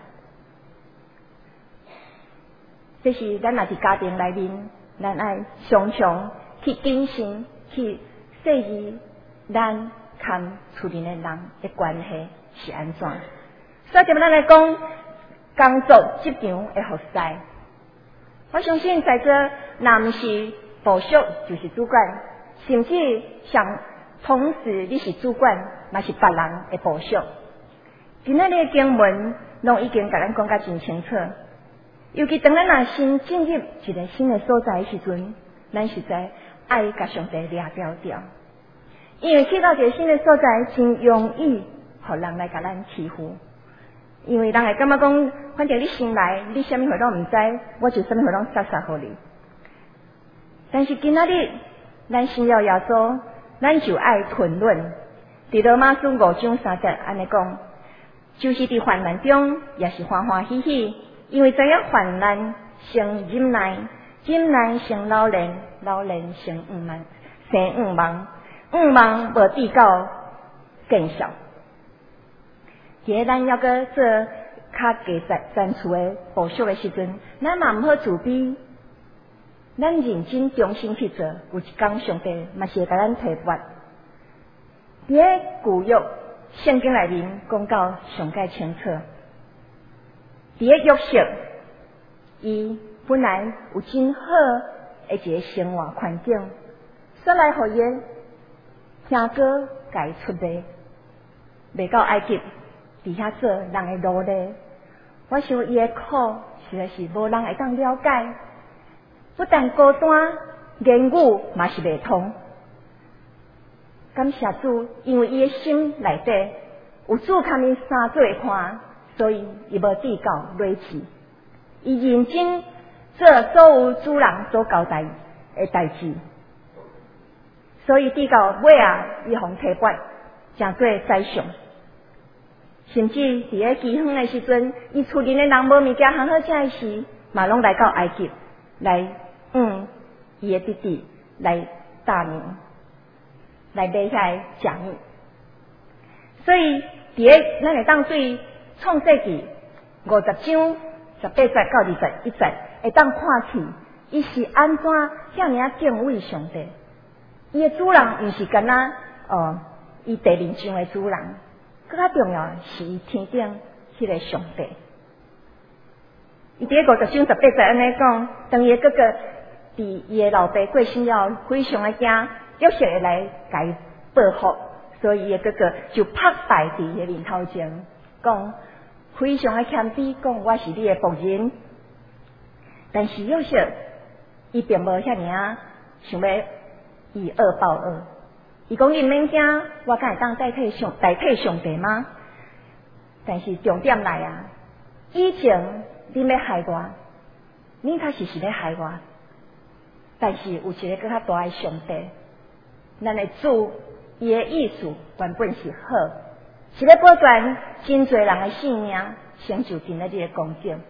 这是咱若伫家庭内面，咱爱常常去谨慎，去设疑咱看厝里的人的关系是安怎。所以今日咱来讲工作职场的服侍。我相信在座若毋是部属，就是主管，甚至像同时你是主管，嘛是别人的部属。今仔日的经文拢已经甲咱讲甲真清楚。尤其当咱若新进入一个新的所在的时阵，咱实在爱甲上帝掠条条。因为去到一个新的所在，真容易互人来甲咱欺负。因为人会感觉讲，反正你新来，你啥物货拢毋知，我就啥物货拢撒撒互你。但是今仔日，咱信了耶稣，咱就爱吞忍。伫罗马书5章3节安尼讲，就是伫患难中，也是欢欢喜喜，因为知影患难生忍耐，忍耐生老练，老练生五忙，五忙无地到见效。伫咱要个做较加赞厝的部属的时阵，咱嘛毋好自卑，咱认真忠心去做，有一天上帝嘛是会甲咱提拔。伫咧旧约圣经内面讲到上界清楚，伫咧约瑟，伊本来有真好的一个生活环境，说来互伊听歌家出来，袂到埃及。伫遐做人的奴隶，我想伊的苦实在是无人会当了解。不但孤单，言语嘛是袂通。感谢主，因为伊的心内底有主看伊三做看，所以伊无地到累志。伊认真做所有主人所交代的代志，所以地到尾啊，伊互提拔，成做宰相。甚至伫咧饥荒的时阵，伊厝里的人无物件好好食的时，嘛拢来到埃及来伊的弟弟来大名，来买遐食物。所以伫咧咱会当对创世纪50章18节到21节会当看起，伊是安怎遐尔啊敬畏上帝。伊的主人毋是干那伊第2章的主人。更较重要是伊天顶迄个上帝。伊伫咧50章18节安尼讲，当伊的哥哥伫伊的老爸过身了，非常的惊，约瑟会来甲伊报复，所以伊的哥哥就拍败伫伊的面头前，讲非常的谦卑，讲我是你的仆人。但是约瑟伊并无遐尔啊想要以恶报恶。伊讲你毋免惊，我敢会当代替上帝吗？但是重点来啊！以前你要害我，你确实是要害我，但是有一个更较大的上帝，咱的主，伊的意思原本是好，是要保全真侪人的性命，成就今日的公正。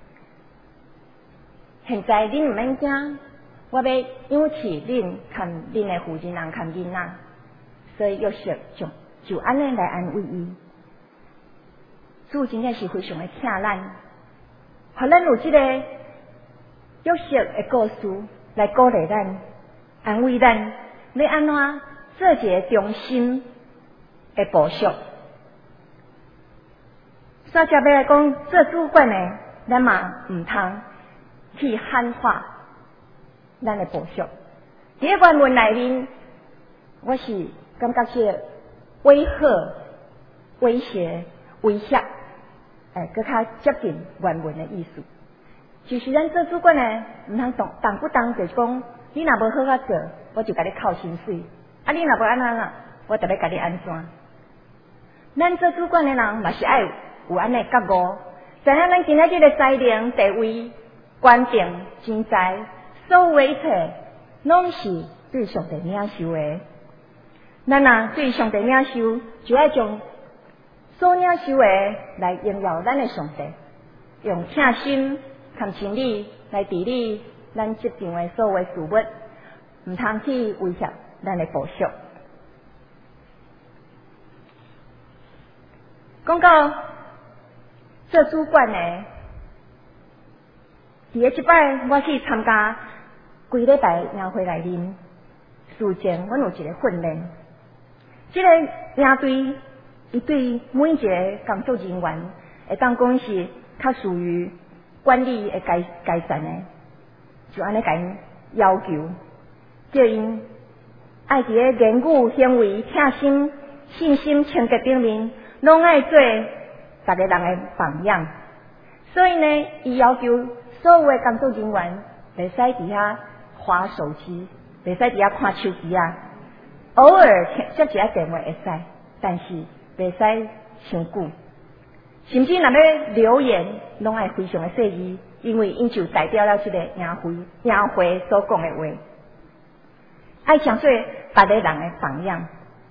现在恁毋免惊，我要养起恁看恁的妇人人看囡仔。所以约瑟就安尼来安慰伊，主真正是非常的疼咱，互咱有这个约瑟的故事来鼓励咱、安慰咱，要安怎做一个忠心的部属。所以要来讲做主管的，咱嘛毋通去喊话咱的部属。伫咧原文内面，我是感觉是威吓、威胁、威胁，更较接近原文的意思。就是咱做主管的，毋通动不动就讲，你若无好好做，我就甲你扣薪水；啊，你若无安怎，我就要甲你安怎。 咱做主管的人嘛是爱有安尼觉悟，知影咱今仔日的才能、地位、关键、钱财，所有一切，拢是对上帝领受的。咱若对上帝领受，就要将所领受的来荣耀咱的上帝，用诚心、含真理来治理咱职场的所有的事物，唔通去威胁咱的部属。讲到做主管的，伫个即摆我去参加规礼拜营会内面，事前阮有一个训练，这个营队伊对每一个工作人员会当讲是较属于管理的阶层的，就安尼甲因要求，叫因爱伫个言语、行为、诚心、信心、清洁顶面，拢爱做逐个人的榜样。所以呢，伊要求所有的工作人员袂使伫遐滑手机，袂使伫遐看手机啊。偶尔接一下电话会使，但是袂使伤久。甚至若要留言，拢爱非常的细致，因为因就代表了这个营会所讲的话，爱像做别个人的榜样。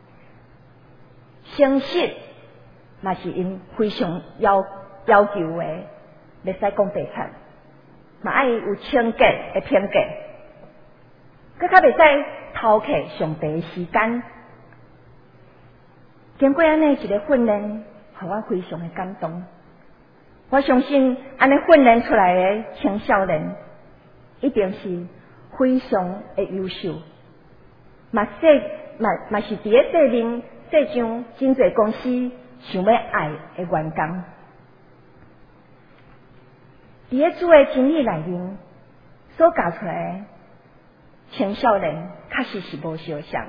诚实嘛是因非常要求的，袂使讲白贼，嘛爱有清洁的品格，佮较袂使偷窃上帝的时间。经过安尼一个训练，互我非常的感动。我相信安尼训练出来的青少年，一定是非常的优秀，嘛是伫个底面设上真侪公司想要爱的员工。伫个主的真理内面所教出来的青少年，确实是无相像。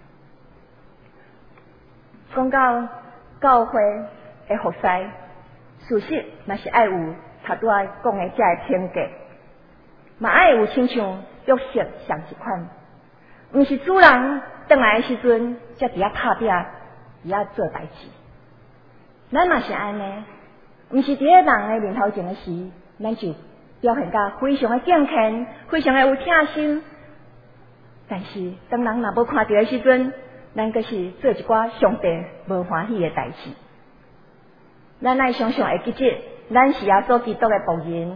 讲到教会的服侍，事实嘛是爱有头拄仔讲的这个品格，嘛爱有亲像约瑟像一款，毋是主人转来的时阵，才伫遐拍拼，伫遐做代志。咱嘛是安尼，毋是伫个人的面头前的时，咱就表现甲非常的敬虔，非常的有诚心。但是当人若无看到的时阵，咱阁是做一寡上帝无欢喜的代志。咱爱常常会记得，咱是耶稣基督的仆人，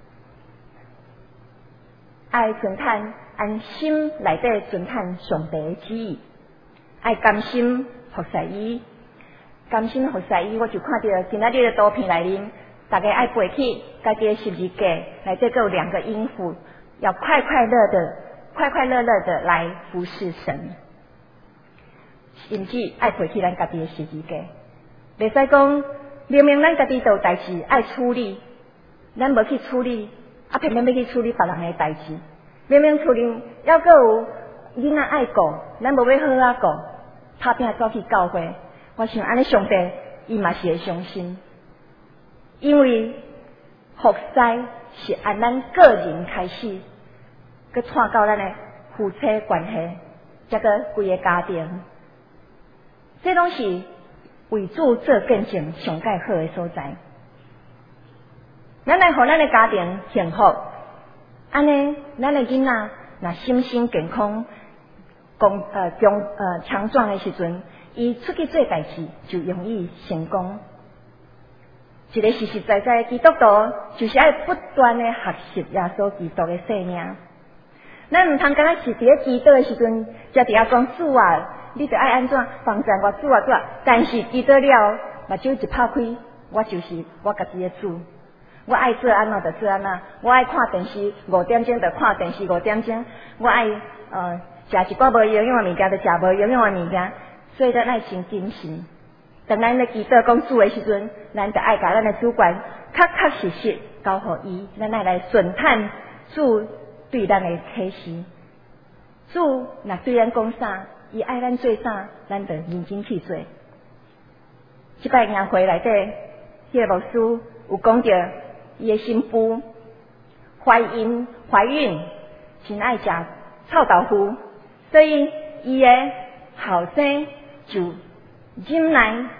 爱存叹按心内底存叹上帝的旨意，爱甘心服侍伊，甘心服侍伊。我就看到今仔日的图片内面，大家爱背起家己的十字架，内底有2个音符，要快快乐乐的来服侍神。甚至爱背起咱家己的十字架，袂使讲明明咱家己都有代志爱处理，咱无去处理，偏偏要去处理别人的代志。明明厝里还阁有囡仔爱顾，咱无要好啊顾，拍拼走去教会。我想安尼上帝伊嘛是会伤心，因为服侍是按咱个人开始，佮串到咱的夫妻关系，再个规个家庭。这拢是为主做见证上介好的所在。咱来互咱的家庭幸福，安尼咱的囡仔若心身健康、强壮的时阵，伊出去做代志就容易成功。一个实实在在的基督徒，就是要不断的学习耶稣基督的生命。咱唔通敢若是伫咧祈祷的时阵，才伫遐讲主啊，你着爱安怎帮助我主啊主啊。但是祈祷了，目睭一拍开，我就是我家己的主。我爱做安怎就做安怎，我爱看电视5点钟就看电视5点钟，我爱食一寡无营养的物件就食无营养的物件。所以咱爱真谨慎。当咱咧祈祷讲主的时阵，咱就爱甲咱的主管确实交互伊，咱爱来顺叹主对咱的启示。主若对咱讲啥，伊爱咱做啥，咱就认真去做。即摆营会内底，迄个牧师有讲到伊的新妇怀孕，真爱食臭豆腐，所以伊的后生就忍耐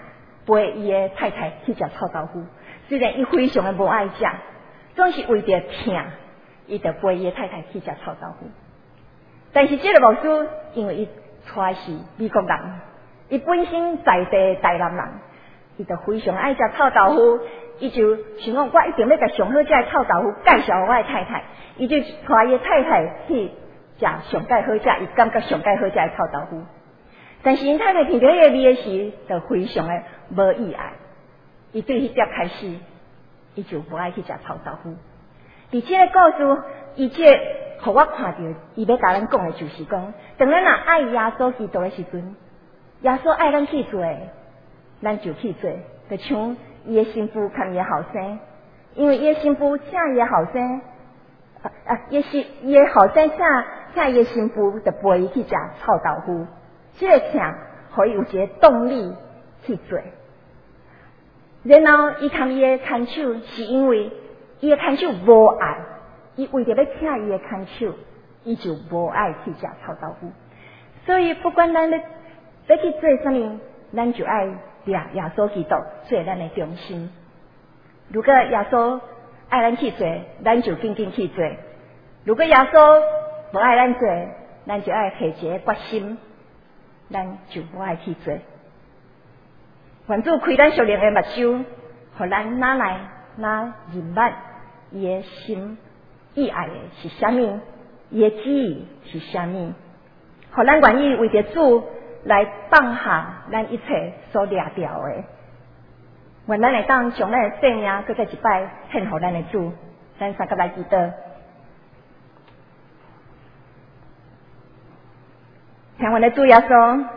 陪伊的太太去食臭豆腐。虽然伊非常的无爱食，总是为着疼，伊就陪伊的太太去食臭豆腐。但是这个牧师，因为伊娶的是美国人，伊本身在地台南人，伊就非常爱食臭豆腐。伊就想讲，我一定要甲上好食的臭豆腐介绍我的太太，伊就带伊的太太去食上介好食，伊感觉上介好食的臭豆腐。但是因太太闻到迄个味的时，就非常的无意爱。伊对迄只开始，伊就无爱去食臭豆腐。而且个故事，伊这互我看到，伊要甲咱讲的就是讲，当咱若爱耶稣基督的时阵，耶稣爱咱去做，咱就去做，就像伊的新妇看伊的后生，因为伊的新妇请伊的后生，伊的后生请伊的新妇，就陪伊去食臭豆腐。这个请，互伊有一个动力去做。然后伊看伊的看守，是因为伊的看守无爱，伊为着要请伊的看守，伊就无爱去食臭豆腐。所以不管咱要去做啥物，咱就爱耶稣基督做咱的中心。如果耶稣爱咱去做，咱就紧紧去做；如果耶稣无爱咱做，咱就爱下一个决心，咱就无爱去做。愿主开咱属灵的目睭，互咱哪来哪认捌伊的心意爱的是啥物，伊的旨意是啥物，互咱愿意为着主来放下咱一切所掠掉的。愿咱会当将咱的生命搁再一摆献互咱的主。咱三个来祈祷，听阮的主耶稣，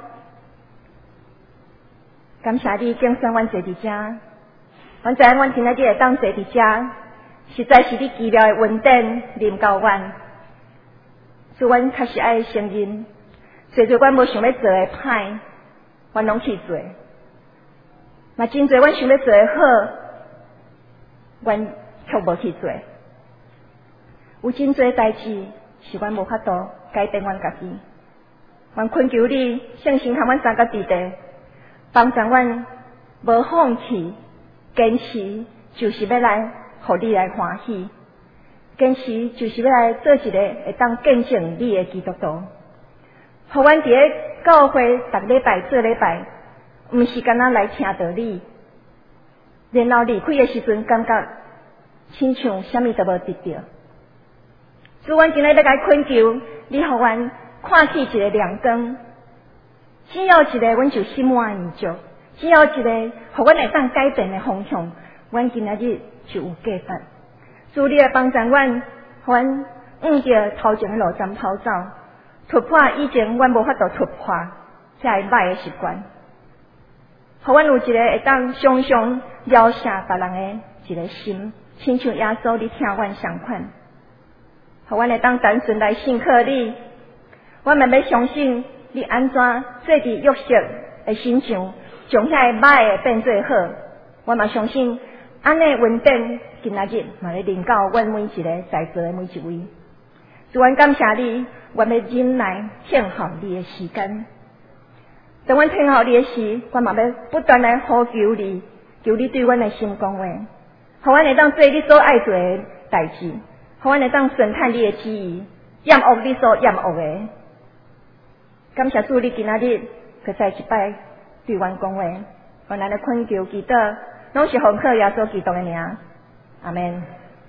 感谢你敬赏阮坐伫遮，阮知影阮今仔日会当坐伫遮，实在是你奇妙的恩典临到阮，所以阮确实爱承认，做阮无想要做的歹，阮拢去做；嘛真侪阮想要做的好，阮却无去做。有真侪代志是阮无法度改变阮家己，阮恳求你圣神和阮三个弟弟，帮助阮无放弃，坚持就是要来互你来欢喜，坚持就是要来做一个会当见证你的基督徒。互阮伫咧教会逐礼拜做礼拜，毋是干那来听道理，然后离开的时阵感觉亲像啥物都无得到。所以阮今日要来恳求你，互阮看起一个亮光，只要一个阮就心满意足，只要一个互阮会当改变的方向，阮今仔日就有计划。主，你来帮助阮，互阮着头前的路针跑走，突破以前阮无法度突破这歹的习惯，互阮有一个会当常常了解别人的一个心，亲像耶稣你听阮相款。互阮会当单纯来信靠你，阮嘛要相信你安怎做伫约瑟的身上，将遐歹的变做好。阮嘛相信安尼稳定，今仔日嘛要临到阮每一个在座的每一位。主，阮感谢你，阮要忍耐听候你的时间。当阮听候你的时，阮嘛要不断来呼求你，求你对阮的心讲话，互阮会当做你所爱做的代志。互阮会当顺探你的旨意，验恶你所验恶的。感谢主，你今仔日搁再一摆对阮讲话，阮来恳求祈祷，拢是奉靠耶稣基督的名，阿门。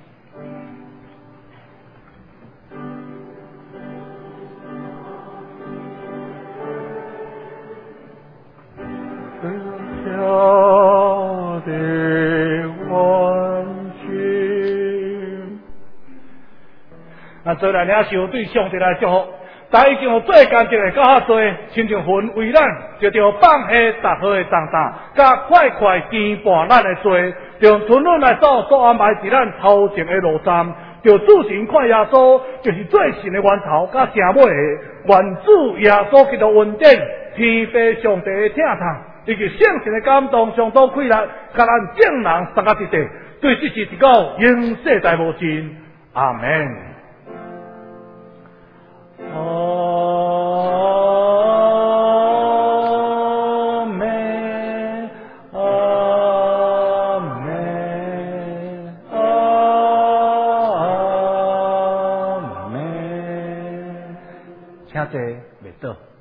做来领受对上帝来祝福，但已经有做工作的较较多，亲像云为咱，就着放下逐好的重担，甲快快肩伴咱的罪，用存论来走所安排伫咱头前的路站，就主神看耶稣，就是最神的源头，甲城尾的愿主耶稣基督恩典，天父上帝的听堂，以及圣神的感动，上多开力，甲咱正人三个一地，对这是一个永世代无尽，阿门。Amen. 听者未倒，